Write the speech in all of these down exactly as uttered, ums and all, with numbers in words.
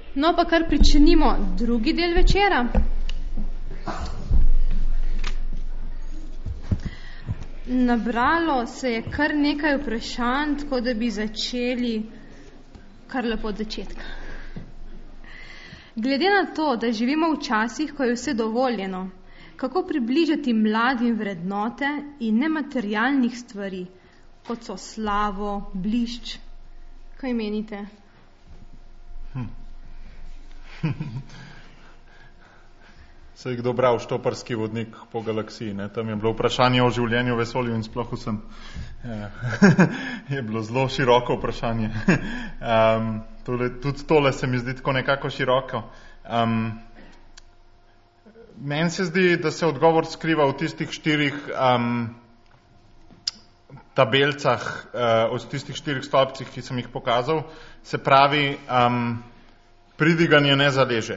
No, pa kar pričinimo drugi del večera. Nabralo se je kar nekaj vprašanj, tako da bi začeli kar lepo od začetka. Glede na to, da živimo v časih, ko je vse dovoljeno, kako približati mladim vrednote in nematerialnih stvari, kot so slavo, blišč? Kaj menite? Hm. Se je kdo bral štoparski vodnik po galaksiji, ne? Tam je bilo vprašanje o življenju, vesolju in sploh vsem. Je bilo zelo široko vprašanje. Um, tole, tudi tole se mi zdi tako nekako široko. Um, meni se zdi, da se odgovor skriva v tistih štirih um, tabelcah, uh, od tistih štirih stolpcih, ki sem jih pokazal. Se pravi, um, pridiganje ne zaleže.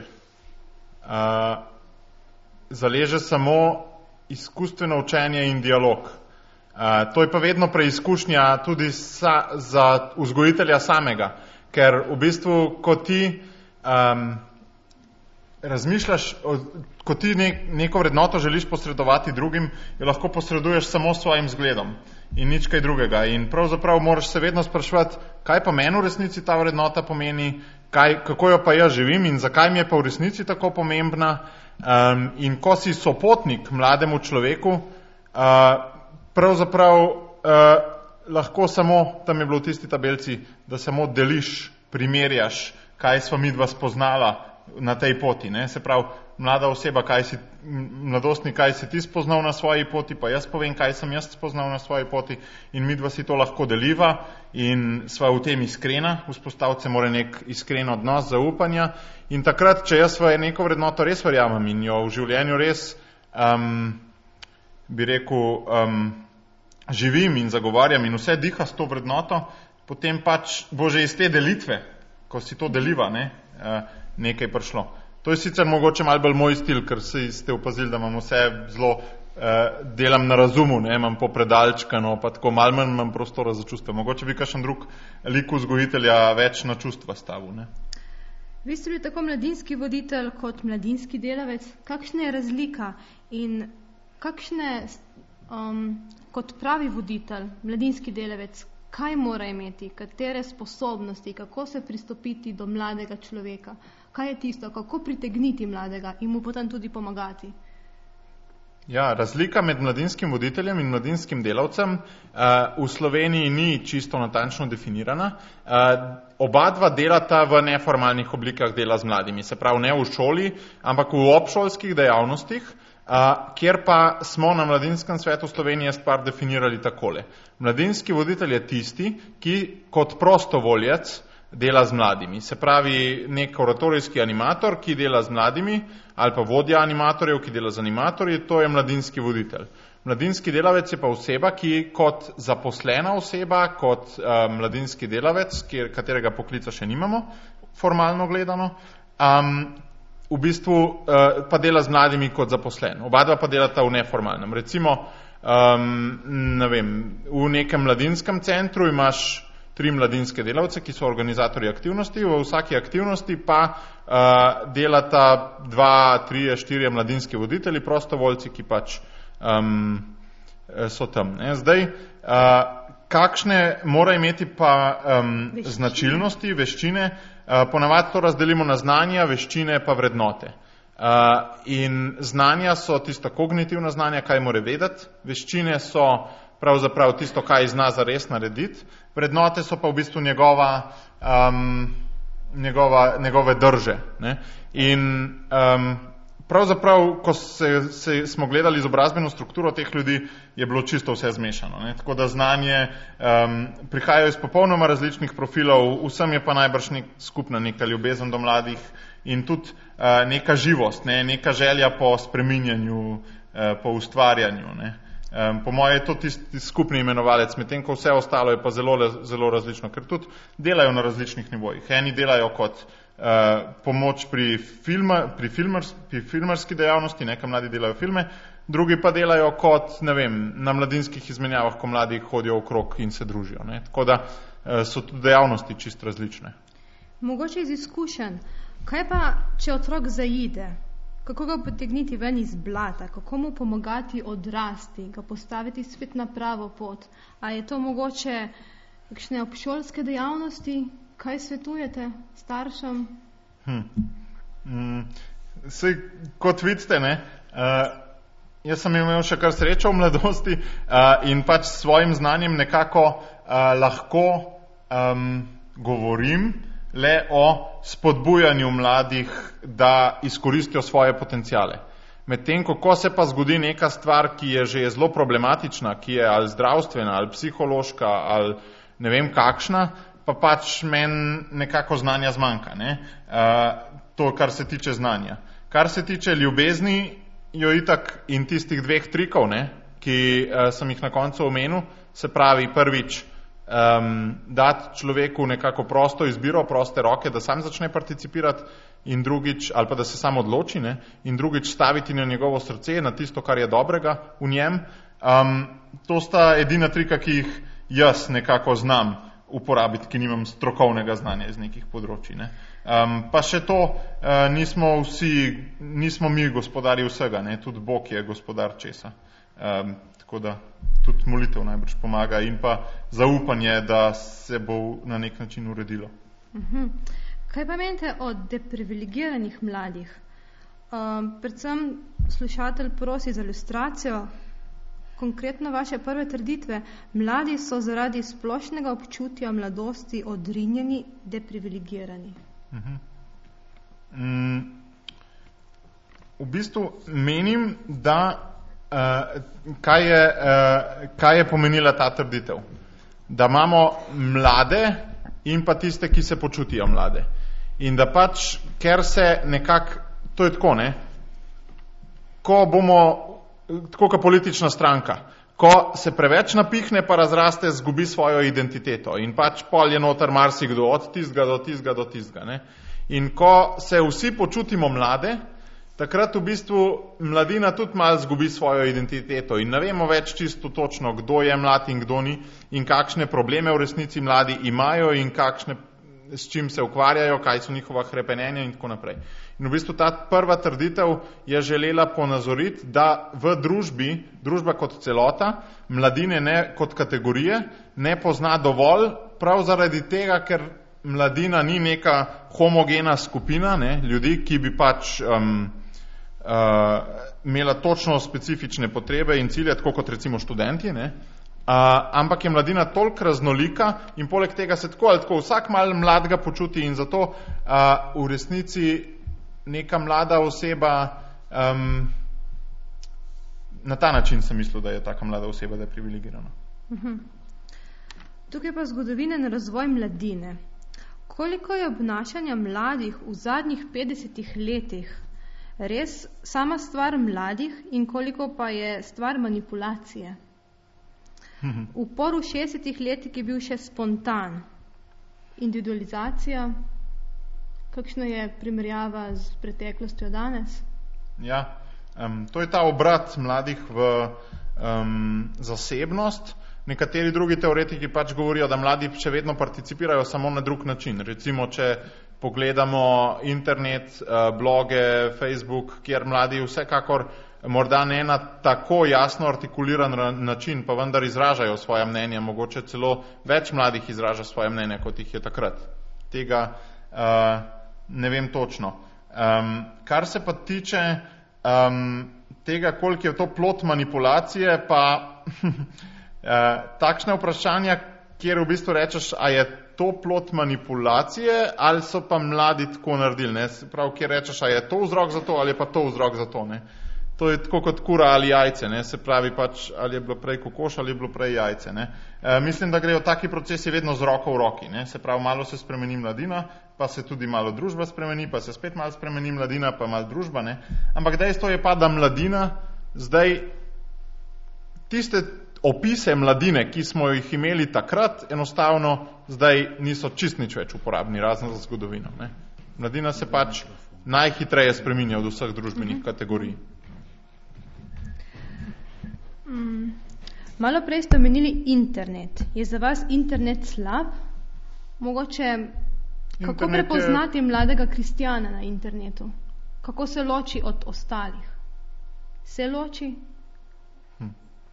Uh, zaleže samo izkustveno učenje in dialog. Uh, to je pa vedno preizkušnja tudi sa, za vzgojitelja samega, ker v bistvu, ko ti um, razmišljaš, ko ti ne, neko vrednoto želiš posredovati drugim, jo lahko posreduješ samo s svojim zgledom in nič kaj drugega. In pravzaprav moraš se vedno spraševati, kaj pa meni v resnici ta vrednota pomeni, kaj, kako jo pa jaz živim in zakaj mi je pa v resnici tako pomembna. Um, in ko si sopotnik mlademu človeku, uh, pravzaprav uh, lahko samo, tam je bilo v tisti tabelci, da samo deliš, primerjaš, kaj sva midva spoznala na tej poti. Ne? Se pravi, mlada oseba, kaj si, mladostnik, kaj si ti spoznal na svoji poti, pa jaz povem, kaj sem jaz spoznal na svoji poti in midva si to lahko deliva in sva v tem iskrena, vzpostaviti se mora nek iskren odnos, zaupanja in takrat, če jaz v neko vrednoto res verjamem in jo v življenju res, um, bi rekel, um, živim in zagovarjam in vse diha s to vrednoto, potem pač bo že iz te delitve, ko si to deliva, ne, uh, nekaj prišlo. To je sicer mogoče malo bolj moj stil, ker ste opazili, da imam vse zelo, eh, delam na razumu, ne, imam popredalčkano, pa tako malo manj imam prostora za čustva. Mogoče bi kakšen drug lik vzgojitelja več na čustva stavil, ne. Vi ste bili tako mladinski voditelj kot mladinski delavec. Kakšna je razlika in kakšne, um, kot pravi voditelj, mladinski delavec, kaj mora imeti, katere sposobnosti, kako se pristopiti do mladega človeka? Kaj je tisto, kako pritegniti mladega in mu potem tudi pomagati? Ja, razlika med mladinskim voditeljem in mladinskim delavcem uh, v Sloveniji ni čisto natančno definirana. Uh, oba dva delata v neformalnih oblikah dela z mladimi, se pravi ne v šoli, ampak v obšolskih dejavnostih, uh, kjer pa smo na Mladinskem svetu Slovenije stvar definirali takole. Mladinski voditelj je tisti, ki kot prostovoljec dela z mladimi. Se pravi, nek oratorijski animator, ki dela z mladimi, ali pa vodja animatorjev, ki dela z animatorji, to je mladinski voditelj. Mladinski delavec je pa oseba, ki kot zaposlena oseba, kot uh, mladinski delavec, kjer, katerega poklica še nimamo, formalno gledano, um, v bistvu uh, pa dela z mladimi kot zaposlen. Oba dva pa delata v neformalnem. Recimo, um, ne vem, v nekem mladinskem centru imaš tri mladinske delavce, ki so organizatorji aktivnosti, v vsaki aktivnosti pa uh, delata dva, trije, štirje mladinski voditelji, prostovoljci, ki pač um, so tam. Ne. Zdaj, uh, kakšne mora imeti pa um, veščine. Značilnosti, veščine, uh, ponavadi to razdelimo na znanja, veščine pa vrednote. Uh, in znanja so tisto kognitivna znanja, kaj mora vedeti, veščine so pravzaprav tisto, kaj zna zares narediti, vrednote so pa v bistvu njegova, um, njegova, njegove drže. Ne? In um, pravzaprav, ko se, se, smo gledali izobrazbeno strukturo teh ljudi, je bilo čisto vse zmešano. Ne? Tako da znanje um, prihajajo iz popolnoma različnih profilov, vsem je pa najbrž nek, skupna neka ljubezen do mladih in tudi uh, neka živost, ne? Neka želja po spreminjanju, uh, po ustvarjanju. Ne? Um, po moje je to tisti skupni imenovalec, medtem ko vse ostalo je pa zelo, zelo različno, ker tudi delajo na različnih nivojih. Eni delajo kot uh, pomoč pri, filma, pri, filmers, pri filmarski dejavnosti, nekaj mladi delajo filme, drugi pa delajo kot, ne vem, na mladinskih izmenjavah, ko mladi hodijo okrog in se družijo. Ne? Tako da uh, so tudi dejavnosti čist različne. Mogoče iz izkušenj. Kaj pa, če otrok zaide? Kako ga potegniti ven iz blata? Kako mu pomagati odrasti, ga postaviti spet na pravo pot? A je to mogoče kakšne obšolske dejavnosti? Kaj svetujete staršem? Hm. Mm, sej, kot vidite, ne, uh, jaz sem imel še kar srečo v mladosti uh, in pač s svojim znanjem nekako uh, lahko um, govorim le o spodbujanju mladih, da izkoristijo svoje potencijale. Medtem, ko se pa zgodi neka stvar, ki je že zelo problematična, ki je ali zdravstvena, ali psihološka, ali ne vem kakšna, pa pač meni nekako znanja zmanjka. Ne? Uh, to, kar se tiče znanja. Kar se tiče ljubezni, jo itak in tistih dveh trikov, ne, ki uh, sem jih na koncu omenil, se pravi prvič, Um, dati človeku nekako prosto izbiro, proste roke, da sam začne participirati in drugič, ali pa da se sam odloči, ne, in drugič staviti na njegovo srce, na tisto, kar je dobrega v njem. Um, to sta edina trika, ki jih jaz nekako znam uporabiti, ki nimam strokovnega znanja iz nekih področji. Ne. Um, pa še to, uh, nismo vsi, nismo mi gospodari vsega, ne, tudi Bog je gospodar česa. Um, tako da tudi molitev najbrž pomaga in pa zaupanje, da se bo na nek način uredilo. Uh-huh. Kaj pa menite o deprivilegiranih mladih? Um, predvsem slušatelj prosi za ilustracijo, konkretno vaše prve trditve. Mladi so zaradi splošnega občutja mladosti odrinjeni, deprivilegirani. Uh-huh. Mm, v bistvu menim, da Uh, kaj, je, uh, kaj je pomenila ta trditev? Da imamo mlade in pa tiste, ki se počutijo mlade. In da pač, ker se nekako, to je tako, ne, ko bomo, tako kot politična stranka, ko se preveč napihne, pa razraste, zgubi svojo identiteto in pač pol je noter marsikdo od tizga do tizga do tizga. Ne. In ko se vsi počutimo mlade, takrat v bistvu mladina tudi malo zgubi svojo identiteto in ne vemo več čisto točno, kdo je mlad in kdo ni in kakšne probleme v resnici mladi imajo in kakšne, s čim se ukvarjajo, kaj so njihova hrepenenja in tako naprej. In v bistvu ta prva trditev je želela ponazoriti, da v družbi, družba kot celota, mladine ne kot kategorije, ne pozna dovolj, prav zaradi tega, ker mladina ni neka homogena skupina, ne, ljudi, ki bi pač um, Uh, imela točno specifične potrebe in cilje, tako kot recimo študenti, ne? Uh, ampak je mladina toliko raznolika in poleg tega se tako ali tako vsak mal mladega počuti in zato uh, v resnici neka mlada oseba, um, na ta način sem mislil, da je taka mlada oseba, da je privilegirana. Uh-huh. Tukaj pa zgodovinen razvoj mladine. Koliko je obnašanja mladih v zadnjih petdesetih letih res sama stvar mladih in koliko pa je stvar manipulacije? Upor v šestdesetih letih je bil še spontan. Individualizacija, kakšna je primerjava z preteklostjo danes? Ja, um, to je ta obrat mladih v um, zasebnost. Nekateri drugi teoretiki pač govorijo, da mladi še vedno participirajo samo na drug način. Recimo, če pogledamo internet, bloge, Facebook, kjer mladi vsekakor morda ne na tako jasno artikuliran način, pa vendar izražajo svoje mnenje, mogoče celo več mladih izraža svoje mnenje, kot jih je takrat. Tega uh, ne vem točno. Um, kar se pa tiče um, tega, koliko je to plod manipulacije, pa Uh, takšne vprašanja, kjer v bistvu rečeš, a je to plod manipulacije ali so pa mladi tako naredili, ne? Prav, kjer rečeš, a je to vzrok za to ali je pa to vzrok za to, ne? To je tako kot kura ali jajce, ne? Se pravi pač, ali je bilo prej kokoš ali je bilo prej jajce, ne? Uh, mislim, da grejo taki procesi vedno z roko v roki, ne? Se pravi, malo se spremeni mladina, pa se tudi malo družba spremeni, pa se spet malo spremeni mladina, pa malo družba, ne? Ampak dejstvo je pa, da mladina zdaj tiste opise mladine, ki smo jih imeli takrat, enostavno zdaj niso čist nič več uporabni, razen za zgodovino. Ne? Mladina se pač najhitreje spreminja od vseh družbenih uh-huh. kategorij. Mm, malo prej ste omenili internet. Je za vas internet slab? Mogoče Kako Internet prepoznati je... mladega kristjana na internetu? Kako se loči od ostalih? Se loči? Hm.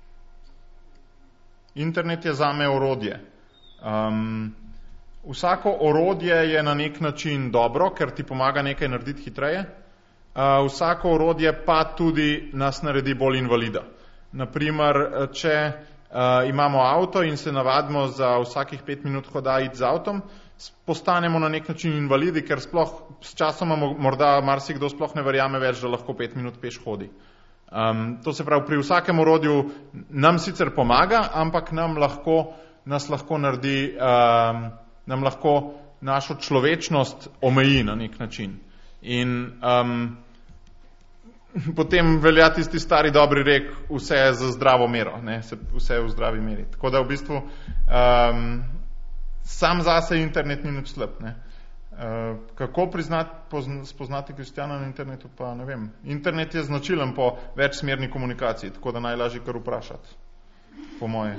Internet je zame orodje. Um, vsako orodje je na nek način dobro, ker ti pomaga nekaj narediti hitreje. Uh, vsako orodje pa tudi nas naredi bolj invalida. Naprimer, če uh, imamo avto in se navadimo za vsakih pet minut hoda iti z avtom, postanemo na nek način invalidi, ker sploh s časoma morda marsikdo sploh ne verjame več, da lahko pet minut peš hodi. Um, to se pravi, pri vsakem orodju nam sicer pomaga, ampak nam lahko, nas lahko naredi, um, nam lahko našo človečnost omeji na nek način. In um, potem velja tisti stari dobri rek, vse je za zdravo mero, ne? Vse je v zdravi meri. Tako da v bistvu um, sam zase internet ni nič slab. Ne? Uh, kako priznati, pozna, spoznati kristjana na internetu, pa ne vem. Internet je značilen po večsmerni komunikaciji, tako da najlažje kar vprašati, po moje.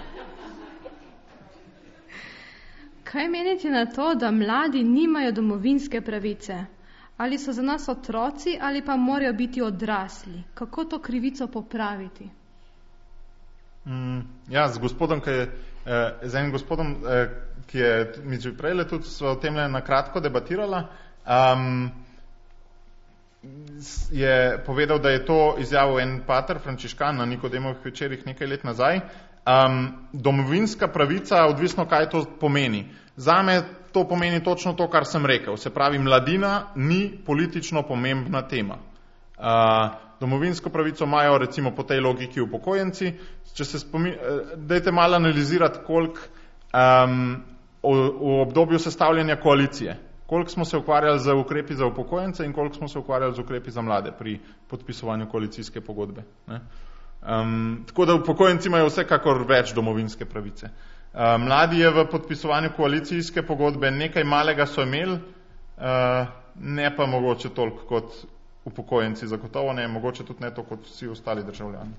Kaj menite na to, da mladi nimajo domovinske pravice? Ali so za nas otroci, ali pa morajo biti odrasli? Kako to krivico popraviti? Mm, ja, z gospodom, ki je, eh, z enim gospodom, eh, ki je mi že prej tudi sva o tem na kratko debatirala, um, je povedal, da je to izjavil en pater, frančiškan, na Nikodemovih večerih nekaj let nazaj. Um, domovinska pravica, odvisno kaj to pomeni. Zame to pomeni točno to, kar sem rekel. Se pravi, mladina ni politično pomembna tema. Uh, domovinsko pravico imajo recimo po tej logiki upokojenci. Če se spomin, dajte malo analizirati, koliko um, v, v obdobju sestavljanja koalicije, koliko smo se ukvarjali z ukrepi za upokojence in koliko smo se ukvarjali z ukrepi za mlade pri podpisovanju koalicijske pogodbe. Ne? Um, tako da upokojenci imajo vsekakor več domovinske pravice. Uh, mladi je v podpisovanju koalicijske pogodbe nekaj malega so imeli, uh, ne pa mogoče toliko kot upokojenci, zagotovo ne, mogoče tudi ne to kot vsi ostali državljani.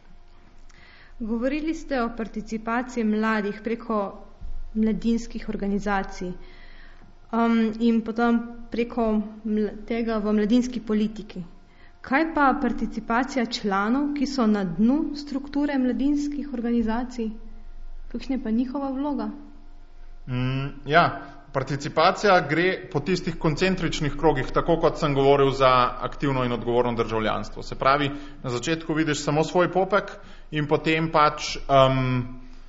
Govorili ste o participaciji mladih preko mladinskih organizacij um, in potem preko tega v mladinski politiki. Kaj pa participacija članov, ki so na dnu strukture mladinskih organizacij? Kakšna je pa njihova vloga? Mm, ja, participacija gre po tistih koncentričnih krogih, tako kot sem govoril za aktivno in odgovorno državljanstvo. Se pravi, na začetku vidiš samo svoj popek in potem pač um,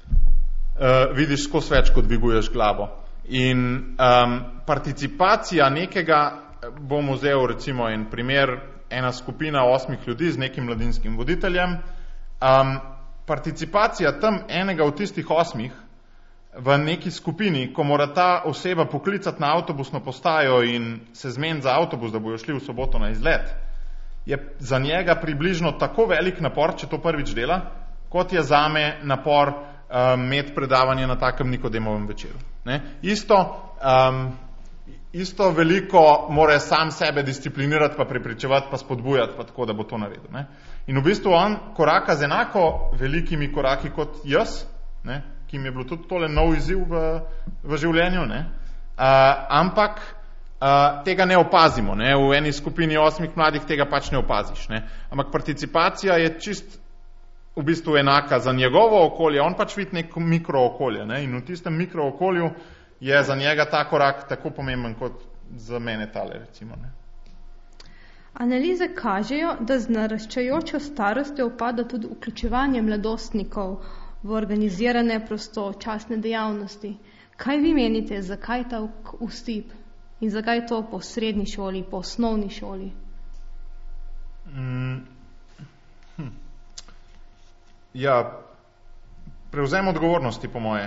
uh, vidiš skozi več, kot dviguješ glavo. In um, participacija nekega, bom vzel recimo en primer, ena skupina osmih ljudi z nekim mladinskim voditeljem. Um, participacija tam enega od tistih osmih v neki skupini, ko mora ta oseba poklicati na avtobusno postajo in se zmeniti za avtobus, da bojo šli v soboto na izlet, je za njega približno tako velik napor, če to prvič dela, kot je zame napor um, imeti predavanje na takem Nikodemovem večeru. Ne? Isto um, Isto veliko mora sam sebe disciplinirati, pa prepričevati, pa spodbujati, pa tako, da bo to naredil. Ne? In v bistvu on koraka z enako velikimi koraki kot jaz, ne? Ki mi je bilo tudi tole nov izziv v, v življenju, ne? Uh, ampak uh, tega ne opazimo. Ne? V eni skupini osmih mladih tega pač ne opaziš. Ne? Ampak participacija je čist v bistvu enaka za njegovo okolje, on pač vidi neko mikrookolje. Ne? In v tistem mikrookolju je za njega ta korak tako pomemben kot za mene tale, recimo. Ne. Analize kažejo, da z naraščajočo starostjo upada tudi vključevanje mladostnikov v organizirane prostočasne dejavnosti. Kaj vi menite, zakaj ta vstip in zakaj to po srednji šoli, po osnovni šoli? Mm, hm. Ja, prevzem odgovornosti, po moje.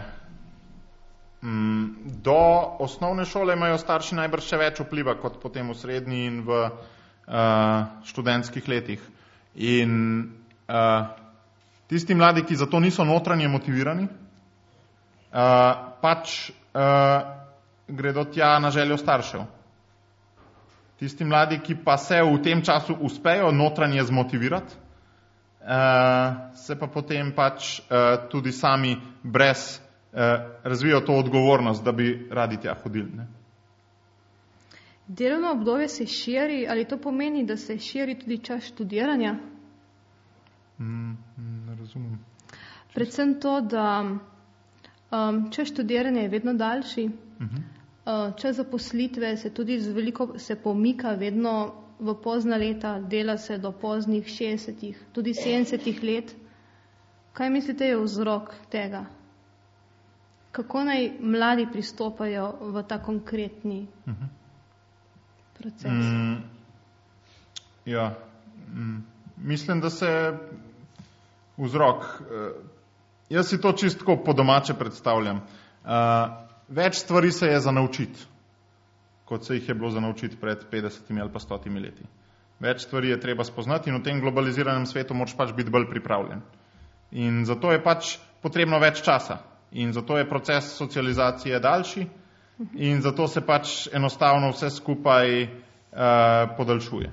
Do osnovne šole imajo starši najbrž še več vpliva kot potem v srednji in v uh, študentskih letih. In uh, tisti mladi, ki za to niso notranje motivirani, uh, pač uh, gredo tja na željo staršev. Tisti mladi, ki pa se v tem času uspejo notranje zmotivirati, uh, se pa potem pač uh, tudi sami brez razvijo to odgovornost, da bi radi tja hodili. Ne? Delovno obdobje se širi, ali to pomeni, da se širi tudi čas študiranja? Mm, ne razumem. Predvsem to, da um, čas študiranja je vedno daljši, Uh-huh. uh, čas zaposlitve se tudi z veliko se pomika vedno v pozna leta, dela se do poznih šestdesetih, tudi sedemdesetih let. Kaj mislite je vzrok tega? Kako naj mladi pristopajo v ta konkretni Uh-huh. proces? Mm, ja, mm, mislim, da se vzrok. Eh, jaz si to čistko po domače predstavljam. Eh, več stvari se je za naučiti, kot se jih je bilo za naučiti pred petdesetimi ali pa stotimi leti. Več stvari je treba spoznati in v tem globaliziranem svetu moraš pač biti bolj pripravljen. In zato je pač potrebno več časa. In zato je proces socializacije daljši in zato se pač enostavno vse skupaj uh, podaljšuje.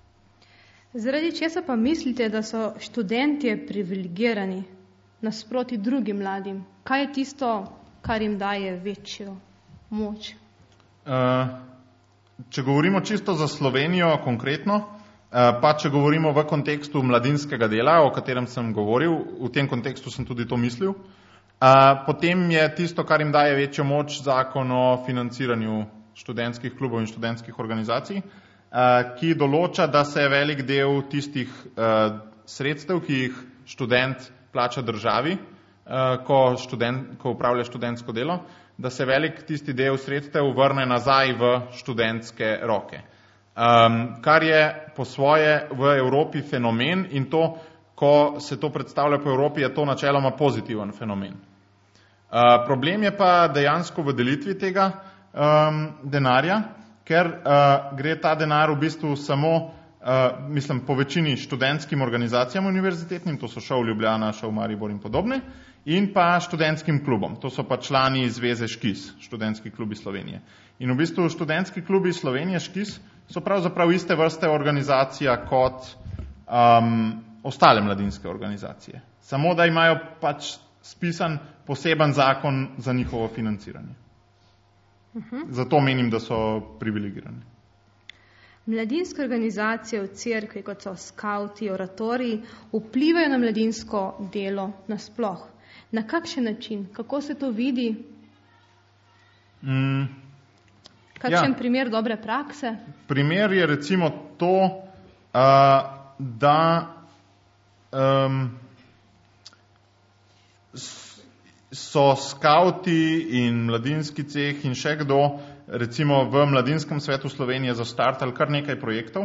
Zaradi česa pa mislite, da so študentje privilegirani nasproti drugim mladim? Kaj je tisto, kar jim daje večjo moč? Uh, če govorimo čisto za Slovenijo konkretno, uh, pa če govorimo v kontekstu mladinskega dela, o katerem sem govoril, v tem kontekstu sem tudi to mislil, Uh, potem je tisto, kar jim daje večjo moč, zakon o financiranju študentskih klubov in študentskih organizacij, uh, ki določa, da se velik del tistih uh, sredstev, ki jih študent plača državi, uh, ko, študent, ko upravlja študentsko delo, da se velik tisti del sredstev vrne nazaj v študentske roke. Um, kar je po svoje v Evropi fenomen in to, ko se to predstavlja po Evropi, je to načeloma pozitiven fenomen. Uh, problem je pa dejansko v delitvi tega um, denarja, ker uh, gre ta denar v bistvu samo, uh, mislim, po večini študentskim organizacijam univerzitetnim, to so ŠOU Ljubljana, ŠOU Maribor in podobne, in pa študentskim klubom, to so pa člani Zveze ŠKIS, študentski klubi Slovenije. In v bistvu študentski klubi Slovenije ŠKIS so pravzaprav iste vrste organizacija kot um, ostale mladinske organizacije. Samo da imajo pač spisan poseben zakon za njihovo financiranje. Uh-huh. Zato menim, da so privilegirani. Mladinske organizacije v cerkvi, kot so skauti, oratoriji, vplivajo na mladinsko delo nasploh. Na kakšen način? Kako se to vidi? Mm, Kakšen ja. primer dobre prakse? Primer je recimo to, uh, da um, so skauti in mladinski ceh in še kdo, recimo v Mladinskem svetu Slovenije zastartali kar nekaj projektov,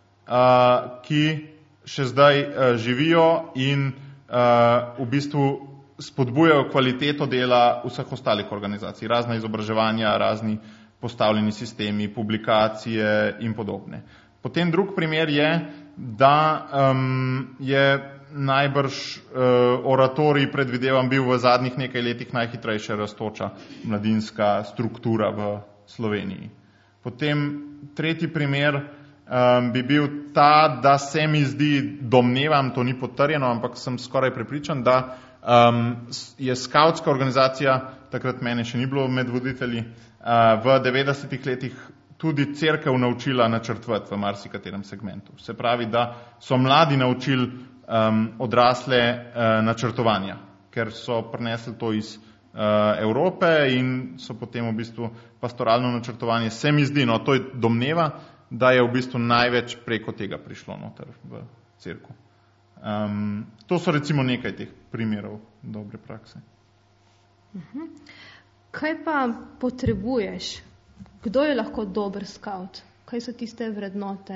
uh, ki še zdaj uh, živijo in uh, v bistvu spodbujajo kvaliteto dela vseh ostalih organizacij, razna izobraževanja, razni postavljeni sistemi, publikacije in podobne. Potem drug primer je, da um, je najbrž uh, oratorij, predvidevam, bil v zadnjih nekaj letih najhitrejše rastoča mladinska struktura v Sloveniji. Potem tretji primer um, bi bil ta, da se mi zdi, domnevam, to ni potrjeno, ampak sem skoraj prepričan, da um, je skautska organizacija, takrat mene še ni bilo med voditelji, uh, v devetdesetih letih tudi cerkev naučila načrtovati v marsikaterem segmentu. Se pravi, da so mladi naučili um, odrasle uh, načrtovanja, ker so prinesli to iz uh, Evrope in so potem v bistvu pastoralno načrtovanje. Se mi zdi, no, to je domneva, da je v bistvu največ preko tega prišlo noter v cerkev. Um, to so recimo nekaj teh primerov dobre prakse. Uh-huh. Kaj pa potrebuješ? Kdo je lahko dober skaut? Kaj so tiste vrednote,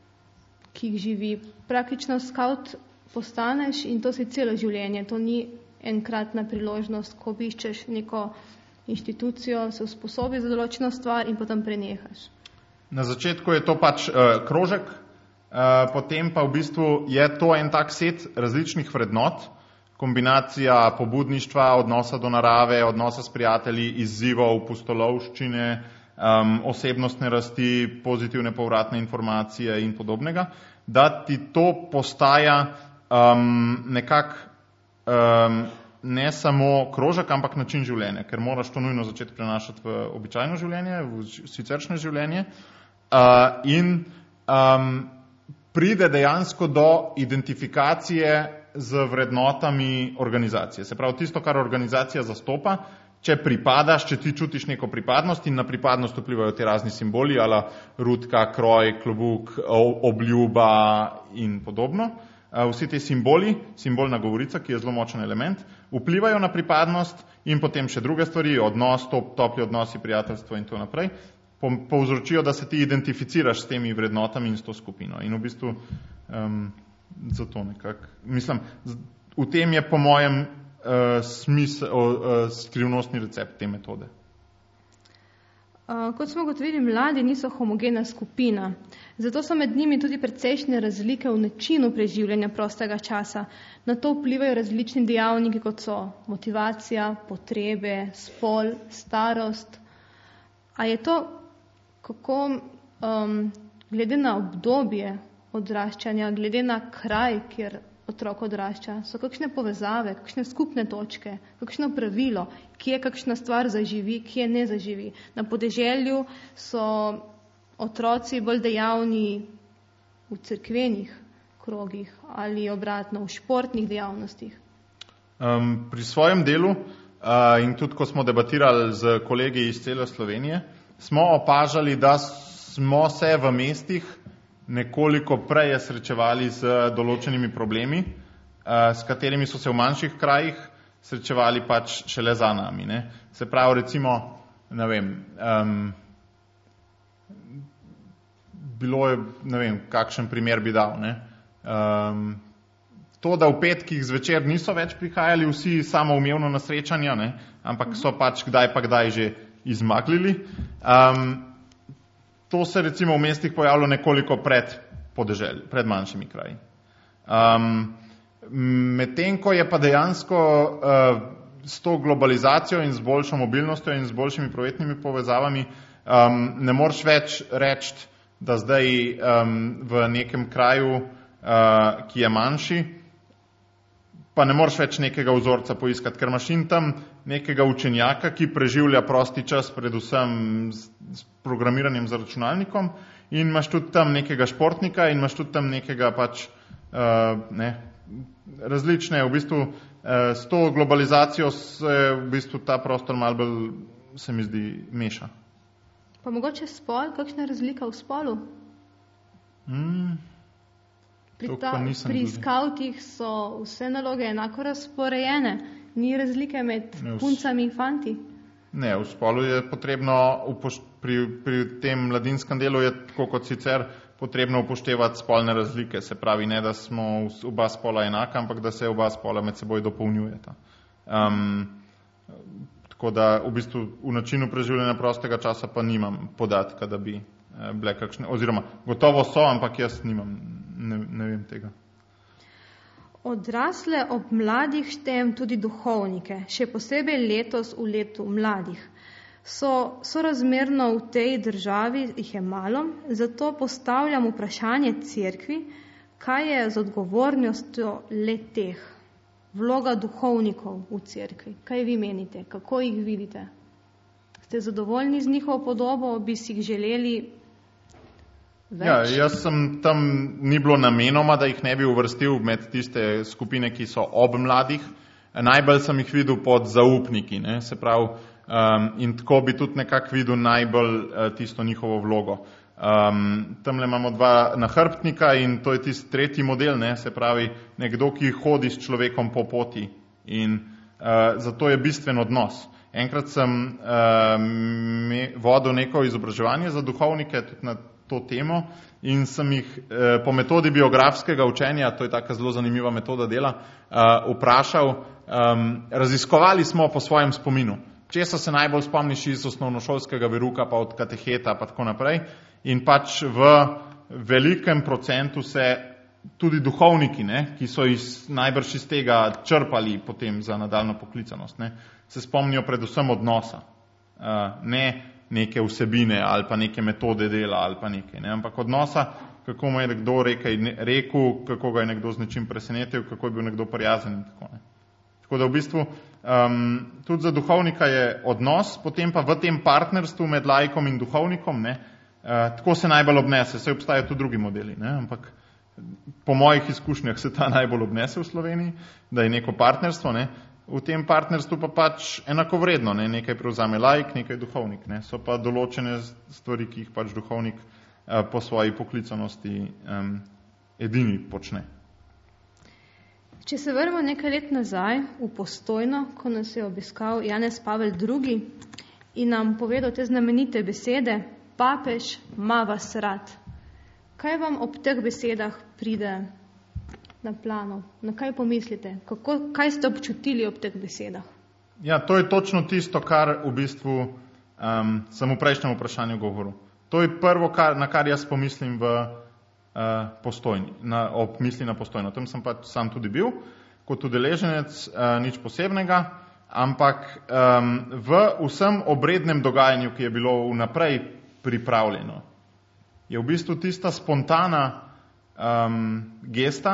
ki jih živi? Praktično skaut postaneš in to si celo življenje. To ni enkratna priložnost, ko obiščeš neko inštitucijo, se usposobi za določeno stvar in potem prenehaš. Na začetku je to pač uh, krožek, uh, potem pa v bistvu je to en tak set različnih vrednot, kombinacija pobudništva, odnosa do narave, odnosa s prijatelji, izzivov, pustolovščine, um, osebnostne rasti, pozitivne povratne informacije in podobnega, da ti to postaja um, nekak um, ne samo krožek, ampak način življenja, ker moraš to nujno začeti prenašati v običajno življenje, v siceršnje življenje. uh, in um, pride dejansko do identifikacije z vrednotami organizacije. Se pravi, tisto, kar organizacija zastopa, če pripadaš, če ti čutiš neko pripadnost in na pripadnost vplivajo te razni simboli, ala rutka, kroj, klobuk, obljuba in podobno. Vsi ti simboli, simbolna govorica, ki je zelo močen element, vplivajo na pripadnost in potem še druge stvari, odnos, top, topli odnosi, prijateljstvo in to naprej, povzročijo, da se ti identificiraš s temi vrednotami in s to skupino. In v bistvu um, zato nekako, mislim, v tem je po mojem uh, smisel, uh, skrivnostni recept te metode. Uh, kot smo gotovili, mladi niso homogena skupina, zato so med njimi tudi precejšnje razlike v načinu preživljanja prostega časa. Na to vplivajo različni dejavniki, kot so motivacija, potrebe, spol, starost. A je to, kako um, glede na obdobje odraščanja, glede na kraj, kjer otrok odrašča, so kakšne povezave, kakšne skupne točke, kakšno pravilo, kje kakšna stvar zaživi, kje ne zaživi. Na podeželju so otroci bolj dejavni v cerkvenih krogih ali obratno v športnih dejavnostih. Um, pri svojem delu uh, in tudi, ko smo debatirali z kolegi iz cele Slovenije, smo opažali, da smo se v mestih nekoliko prej srečevali z določenimi problemi, s katerimi so se v manjših krajih srečevali pač šele za nami. Ne. Se pravi, recimo, ne vem, um, bilo je, ne vem, kakšen primer bi dal, ne. Um, to, da v petkih zvečer niso več prihajali vsi samoumevno na srečanja, ne, ampak so pač kdaj pa kdaj že izmaglili. Um, To se recimo v mestih pojavilo nekoliko pred podeželj, pred manjšimi kraji. Um, Medtem ko je pa dejansko uh, s to globalizacijo in z boljšo mobilnostjo in z boljšimi prometnimi povezavami um, ne moreš več reči, da zdaj um, v nekem kraju, uh, ki je manjši, pa ne moreš več nekega vzorca poiskati, ker imaš in tam nekega učenjaka, ki preživlja prosti čas predvsem s programiranjem za računalnikom, in imaš tudi tam nekega športnika in imaš tudi tam nekega pač uh, ne, različne, v bistvu uh, s to globalizacijo se v bistvu ta prostor malo bolj, se mi zdi, meša. Pa mogoče spol, kakšna razlika v spolu? Mm. Pri, ta, pri skavtih so vse naloge enako razporejene, ni razlike med ne, v, puncami in fanti? Ne, v spolu je potrebno, upoš, pri, pri tem mladinskem delu je tako kot sicer potrebno upoštevati spolne razlike, se pravi ne, da smo oba spola enaka, ampak da se oba spola med seboj dopolnjujeta. Um, tako da v bistvu v načinu preživljanja prostega časa pa nimam podatka, da bi bile kakšne, oziroma gotovo so, ampak jaz nimam, ne, ne vem tega. Odrasle ob mladih štejem tudi duhovnike, še posebej letos v letu mladih. So, so razmerno v tej državi, jih je malo, zato postavljam vprašanje cerkvi, kaj je z odgovornostjo le-teh, vloga duhovnikov v cerkvi. Kaj vi menite, kako jih vidite? Ste zadovoljni z njihovo podobo, bi si jih želeli več? Ja, jaz sem tam, ni bilo namenoma, da jih ne bi uvrstil med tiste skupine, ki so ob mladih. Najbolj sem jih videl pod zaupniki, ne, se pravi, um, in tako bi tudi nekako videl najbolj uh, tisto njihovo vlogo. Um, tamle imamo dva nahrbtnika in to je tisti tretji model, ne, se pravi, nekdo, ki hodi s človekom po poti in uh, zato je bistven odnos. Enkrat sem uh, me, vodil neko izobraževanje za duhovnike, tudi na to temo, in sem jih eh, po metodi biografskega učenja, to je taka zelo zanimiva metoda dela, eh, vprašal, um, raziskovali smo po svojem spominu. Česa se najbolj spomniš iz osnovnošolskega veruka, pa od kateheta, pa tako naprej. In pač v velikem procentu se tudi duhovniki, ne, ki so iz, najbrž iz tega črpali potem za nadaljno poklicanost, ne, se spomnijo predvsem odnosa. Uh, ne neke vsebine ali pa neke metode dela ali pa nekaj, ne? Ampak odnosa, kako mu je nekdo rekel, rekel, kako ga je nekdo z nečim presenetil, kako je bil nekdo prijazen in tako. Ne? Tako da v bistvu um, tudi za duhovnika je odnos, potem pa v tem partnerstvu med laikom in duhovnikom, ne, Uh, tako se najbolj obnese, saj obstajajo tudi drugi modeli, ne? Ampak po mojih izkušnjah se ta najbolj obnese v Sloveniji, da je neko partnerstvo, ne? V tem partnerstvu pa pač enakovredno, ne? Nekaj prevzame laik, nekaj duhovnik, ne? So pa določene stvari, ki jih pač duhovnik uh, po svoji poklicanosti um, edini počne. Če se vrnemo nekaj let nazaj v Postojno, ko nas je obiskal Janez Pavel drugi in nam povedal te znamenite besede, papež ma vas rad. Kaj vam ob teh besedah pride na plano? Na kaj pomislite? Kako, kaj ste občutili ob teh besedah? Ja, to je točno tisto, kar v bistvu um, sem v prejšnjem vprašanju govoril. To je prvo, kar, na kar jaz pomislim v uh, Postojni, na, ob misli na Postojno. Tam sem pač sam tudi bil, kot udeleženec, uh, nič posebnega, ampak um, v vsem obrednem dogajanju, ki je bilo vnaprej pripravljeno, je v bistvu tista spontana um, gesta,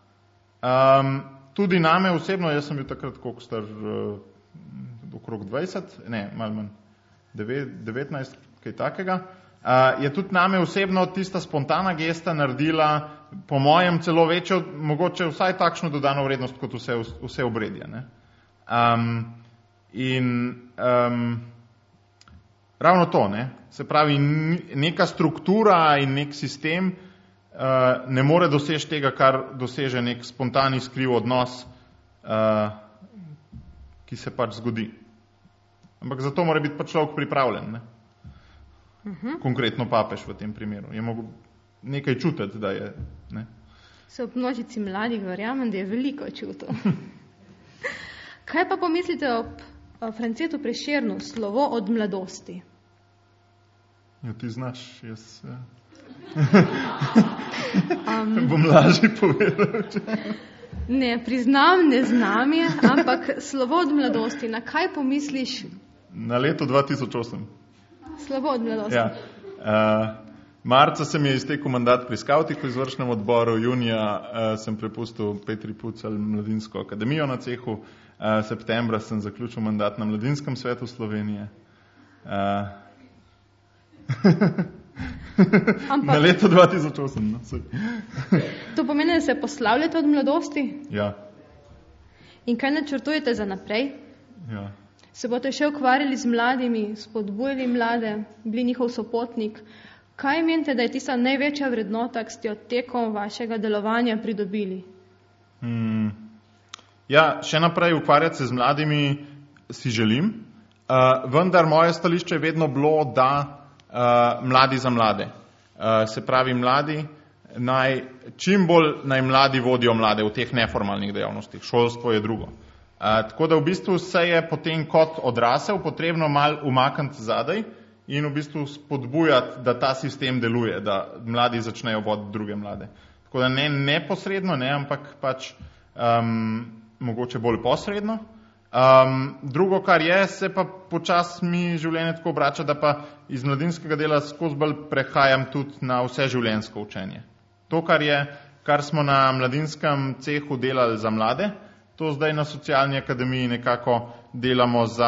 um, tudi name osebno, jaz sem bil takrat koliko star, uh, okrog dvajset, ne, malo manj, devetnajst, kaj takega, uh, je tudi name osebno tista spontana gesta naredila, po mojem celo večjo, mogoče vsaj takšno dodano vrednost, kot vse, vse obredje. Ne? Um, in um, ravno to, ne? Se pravi, neka struktura in nek sistem uh, ne more doseči tega, kar doseže nek spontani skriv odnos, uh, ki se pač zgodi. Ampak zato mora biti pa človek pripravljen. Ne? Uh-huh. Konkretno papež v tem primeru. Je mogel nekaj čutiti, da je. Ne? Se ob množici mladih verjamem, da je veliko čutil. Kaj pa pomislite ob Francetu Prešernu, slovo od mladosti? Jo, ti znaš, jaz um, bom lažje povedal. Ne, priznam, ne znam je, ampak slovo od mladosti, na kaj pomisliš? Na leto dva tisoč osem. Slovo od mladosti. Ja. Uh, marca se mi je iztekel mandat pri skavtih v izvršnem odboru, junija uh, sem prepustil Petri Pucelj Mladinsko akademijo na cehu, uh, septembra sem zaključil mandat na Mladinskem svetu Slovenije. Uh, Ampak, na leto dva tisoč osem. No, to pomeni, da se poslavljate od mladosti? Ja. In kaj načrtujete za naprej? Ja. Se boste še ukvarjali z mladimi, spodbujali mlade, bili njihov sopotnik? Kaj menite, da je tista največja vrednota, ki ste jo tekom vašega delovanja pridobili? Hmm. Ja, še naprej ukvarjati se z mladimi si želim, uh, vendar moje stališče je vedno bilo, da Uh, mladi za mlade. Uh, se pravi, mladi naj, čim bolj naj mladi vodijo mlade v teh neformalnih dejavnostih. Šolstvo je drugo. Uh, tako da v bistvu se je potem kot odrasel potrebno mal umakniti zadaj in v bistvu spodbujati, da ta sistem deluje, da mladi začnejo voditi druge mlade. Tako da ne neposredno, ne, ampak pač um, mogoče bolj posredno. Um, drugo, kar je, se pa počas mi življenje tako obrača, da pa iz mladinskega dela skozi bolj prehajam tudi na vse življenjsko učenje. To, kar je, kar smo na mladinskem cehu delali za mlade, to zdaj na socialni akademiji nekako delamo za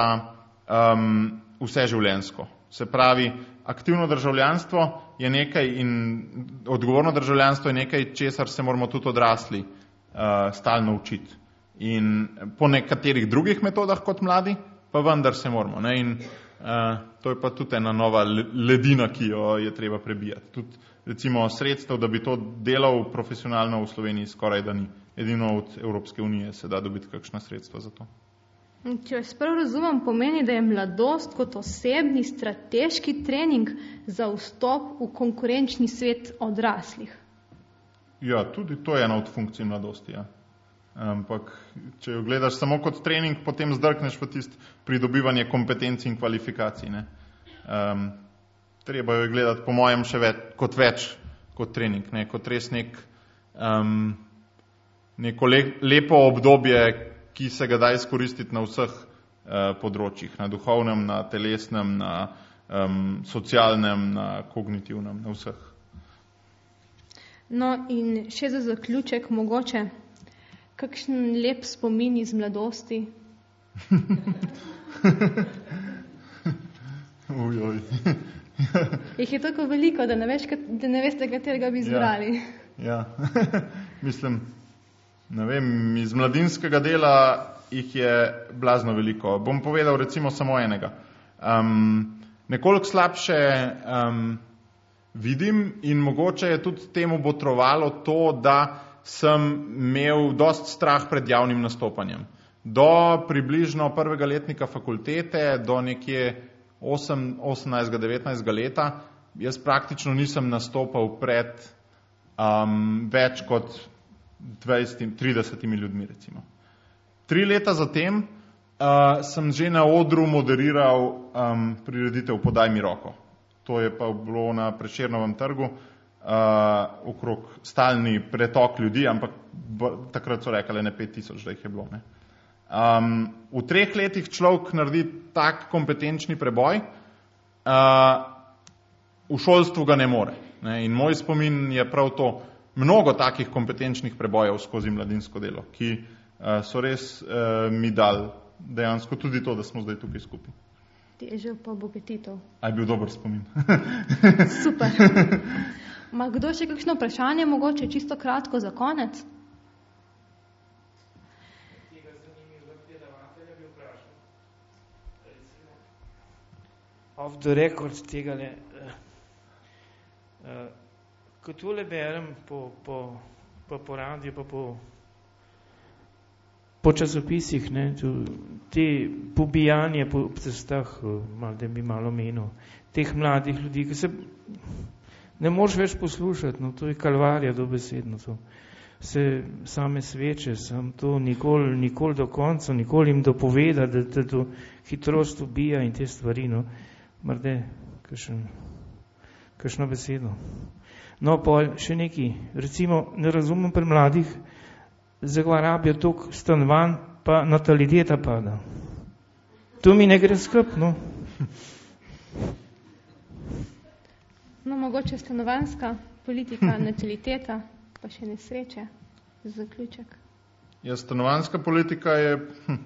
um, vse življenjsko. Se pravi, aktivno državljanstvo je nekaj in odgovorno državljanstvo je nekaj, česar se moramo tudi odrasli uh, stalno učiti. In po nekaterih drugih metodah kot mladi, pa vendar se moramo. Ne? In uh, to je pa tudi ena nova ledina, ki jo je treba prebijati. Tudi recimo sredstev, da bi to delal profesionalno v Sloveniji, skoraj da ni. Edino od Evropske unije se da dobiti kakšna sredstva za to. Če jaz prav razumem, pomeni, da je mladost kot osebni strateški trening za vstop v konkurenčni svet odraslih. Ja, tudi to je ena od funkcij mladosti, ja. Ampak, če jo gledaš samo kot trening, potem zdrkneš v tist pridobivanje kompetenci in kvalifikacij. Ne? Um, treba jo gledati, po mojem, še več, kot več kot trening, ne? Kot res nek, um, neko le, lepo obdobje, ki se ga da izkoristiti na vseh uh, področjih, na duhovnem, na telesnem, na um, socialnem, na kognitivnem, na vseh. No in še za zaključek mogoče, kakšen lep spomin iz mladosti? Ujoj. Jih je tako veliko, da ne, veš, da ne veste, katerega bi izbrali. Ja, ja. Mislim, ne vem, iz mladinskega dela jih je blazno veliko. Bom povedal recimo samo enega. Um, nekoliko slabše um, vidim in mogoče je tudi temu botrovalo to, da sem imel dost strah pred javnim nastopanjem. Do približno prvega letnika fakultete, do nekje osemnajstega, devetnajstega leta, jaz praktično nisem nastopal pred um, več kot dvajset, tridesetimi ljudmi, recimo. Tri leta zatem uh, sem že na odru moderiral um, prireditev Podaj mi roko. To je pa bilo na Prešernovem trgu, uh, okrog stalni pretok ljudi, ampak b, takrat so rekali ne pet tisoč, da jih je bilo. Ne. Um, v treh letih človek naredi tak kompetenčni preboj, uh, v šolstvu ga ne more. Ne? In moj spomin je prav to, mnogo takih kompetenčnih prebojev skozi mladinsko delo, ki uh, so res uh, mi dali dejansko tudi to, da smo zdaj tukaj skupaj. Težo pa bogatitev. A je bil dober spomin? Super. Ma kdo še kakšno vprašanje, mogoče čisto kratko za konec? Off the record tega le. Uh, uh, ko tole berem po, po, po, po radiju, pa po, po časopisih, ne, to, te pobijanje po cestah, mal, da bi malo menil, teh mladih ljudi, ki se ne moreš več poslušati, no, to je kalvarija dobesedno, to. Se same sveče, sam to nikoli, nikoli do konca, nikoli jim dopoveda, da, da to hitrost ubija in te stvari, no. Marde, kakšen, kakšno besedo. No, pa še neki, recimo, ne razumem pri mladih, zakaj rabijo toliko stanovanj, pa nataliteta pada. To mi ne gre skup, no. No, mogoče stanovanjska politika, nataliteta, pa še nesreče, za zaključek. Ja, stanovanjska politika je... Hm.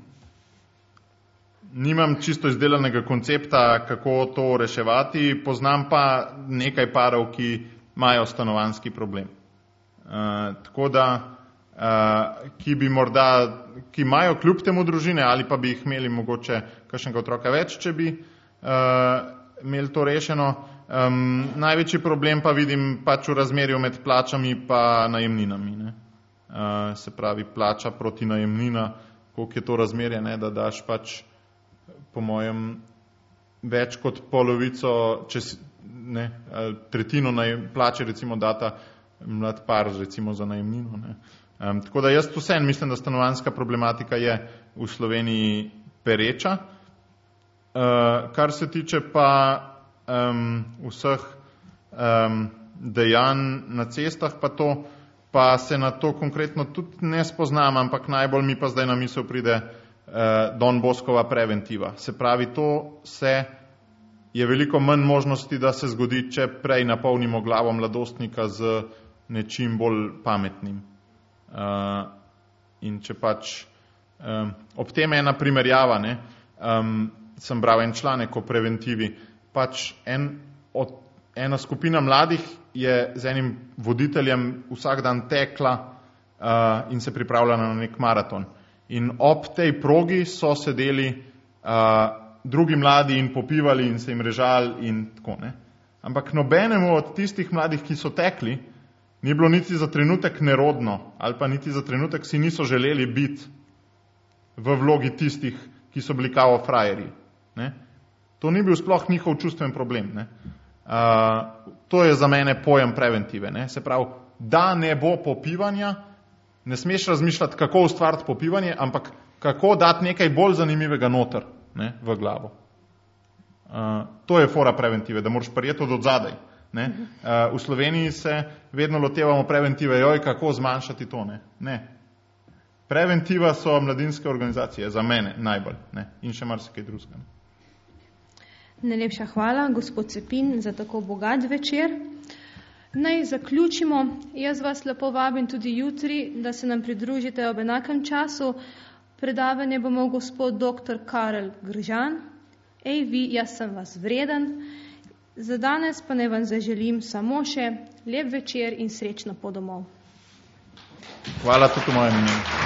Nimam čisto izdelanega koncepta, kako to reševati, poznam pa nekaj parov, ki imajo stanovanjski problem. Uh, tako da, uh, ki bi morda, ki imajo kljub temu družine ali pa bi jih imeli mogoče kakšnega otroka več, če bi uh, imeli to rešeno. Um, največji problem pa vidim pač v razmerju med plačami pa najemninami. Ne? Uh, se pravi, plača proti najemnina, koliko je to razmerje, ne, da daš pač po mojem več kot polovico, če ne, tretjino plače recimo data mlad par recimo za najemnino. Ne. Um, tako da jaz vseeno mislim, da stanovanjska problematika je v Sloveniji pereča. Uh, kar se tiče pa um, vseh um, dejanj na cestah, pa to, pa se na to konkretno tudi ne spoznam, ampak najbolj mi pa zdaj na misel pride Don Boskova preventiva. Se pravi, to se je veliko manj možnosti, da se zgodi, če prej napolnimo glavo mladostnika z nečim bolj pametnim. Uh, in če pač um, ob tem ena primerjava, ne, um, sem bral en članek o preventivi, pač en, od, ena skupina mladih je z enim voditeljem vsak dan tekla uh, in se pripravljala na nek maraton. In ob tej progi so sedeli uh, drugi mladi in popivali in se jim režali in tako, ne. Ampak nobenemu od tistih mladih, ki so tekli, ni bilo niti za trenutek nerodno ali pa niti za trenutek si niso želeli biti v vlogi tistih, ki so bili kao frajerji. Ne. To ni bil sploh njihov čustven problem. Ne. Uh, to je za mene pojem preventive. Ne. Se pravi, da ne bo popivanja, ne smeš razmišljati, kako ustvariti popivanje, ampak kako dati nekaj bolj zanimivega noter, ne, v glavo. Uh, to je fora preventive, da moraš prijeti od odzadaj. Ne. Uh, v Sloveniji se vedno lotevamo preventive, joj, kako zmanjšati to. Ne. Ne. Preventiva so mladinske organizacije, za mene najbolj. Ne. In še marsikaj drugega. Najlepša hvala, gospod Cepin, za tako bogat večer. Naj zaključimo. Jaz vas lepo vabim tudi jutri, da se nam pridružite ob enakem času. Predavanje bo imel gospod doktor Karel Gržan. Ej vi, jaz sem vas vreden. Za danes pa ne vam zaželim samo še lep večer in srečno pot domov. Hvala tudi v mojem imenu.